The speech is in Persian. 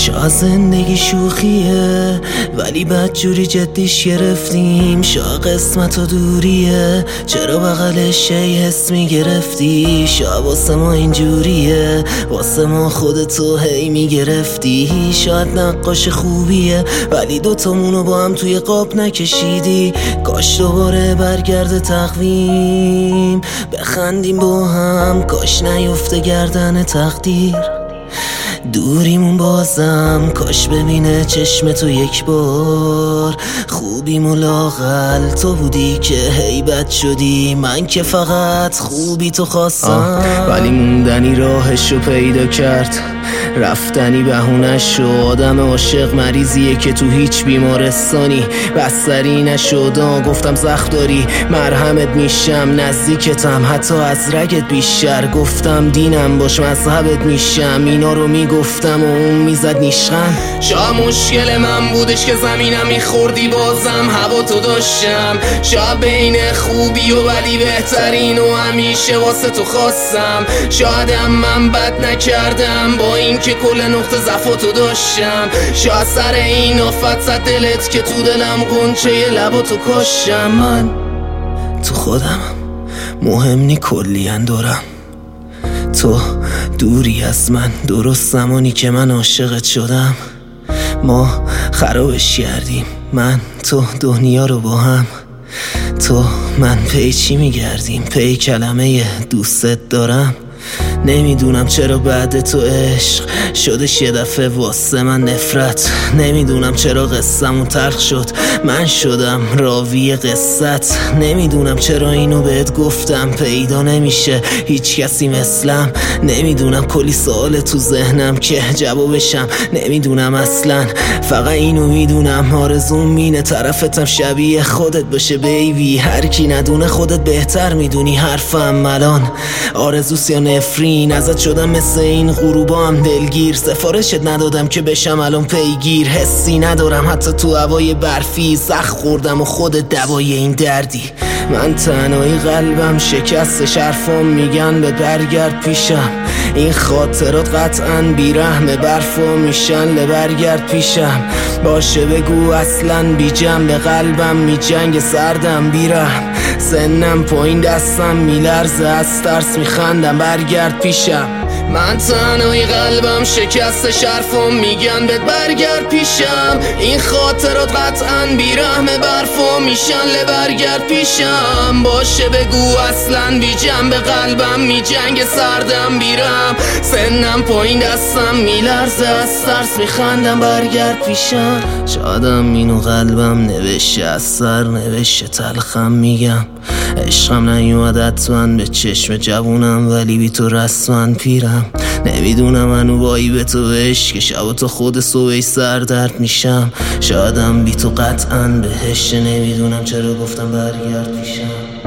شاید زندگی شوخیه ولی بدجوری جدیش گرفتیم. شاید قسمت و دوریه چرا بغلش ای حس میگرفتی. شاید واسه ما اینجوریه واسه ما خودتو هی میگرفتی. شاید نقاش خوبیه ولی دوتامونو با هم توی قاب نکشیدی. کاش دوباره برگرده تقویم بخندیم با هم. کاش نیفته گردن تقدیر دوریمون بازم. کاش ببینه چشم تو یک بار. خوبیم و لاغل تو بودی که هیبت شدی. من که فقط خوبی تو خواستم ولی موندنی راهشو پیدا کرد. رفتنی بهونش شو. آدم عاشق مریضیه که تو هیچ بیمارستانی بستری نشد. گفتم زخم داری مرهمت میشم نزدیکتم حتی از رگت بیشتر. گفتم دینم باش مذهبت میشم. اینا رو میگفتم و اون میزد نیشخند. شاید مشکل من بودش که زمینم میخوردی بازم هوا تو داشتم. شاید بین خوبی و ولی بهترین و همیشه واسه تو خواستم. شاید من بد نکردم با این که کل نقطه ضعفاتو داشتم. شاید سر این آفت زد دلت که تو دلم غنچه لباتو کاشتم. من تو خودم مهم نی کلین دورم. تو دوری از من درست زمانی که من عاشقت شدم. ما خرابش کردیم من تو دنیا رو با هم. تو من پی چی میگردیم پی کلمه دوستت دارم. نمیدونم چرا بعد تو عشق شدش یه دفعه واسه من نفرت. نمیدونم چرا قصه‌مون تلخ شد من شدم راوی قصت. نمیدونم چرا اینو بهت گفتم پیدا نمیشه هیچ کسی مثلم. نمیدونم کلی سوال تو ذهنم که جوابشم نمیدونم اصلا. فقط اینو میدونم آرزوم مینه طرفتم شبیه خودت باشه بیبی. هر کی ندونه خودت بهتر میدونی حرفم الان آرزوست یا نفرین. ازت شدم مثل این غروبا هم دلگیر. سفارشت ندادم که بشم الان پیگیر. حسی ندارم حتی تو هوای برفی. زخم خوردم و خودت دوای این دردی. من تنهایی قلبم شکست حرفام میگن به برگرد پیشم. این خاطرات قطعا بیرحم برفا میشن لبرگرد پیشم. باشه بگو اصلا بی جنب قلبم میجنگ سردم بیرحم. سنم پایین دستم میلرزه از ترس میخندم برگرد پیشم. من تنهایی قلبم شکست حرفام میگن بهت برگرد پیشم. این خاطرات قطعا بیرحم برفا میشن لبرگرد پیشم. باشه بگو اصلا بی جنب قلبم میجنگ سردم بیرم. سنم پایین دستم میلرزه از ترس میخندم برگرد پیشم. شادم اینو قلبم نوشته از سر نوشته تلخم میگم. عشقم نیومد حتما به چشم جوونم ولی بی تو رسما پیرم. نمیدونم منو بایی به تو بهش که شب تو خود صبح سر درد میشم. شایدم بی تو قطعا بهش. نمیدونم چرا گفتم برگرد پیشم.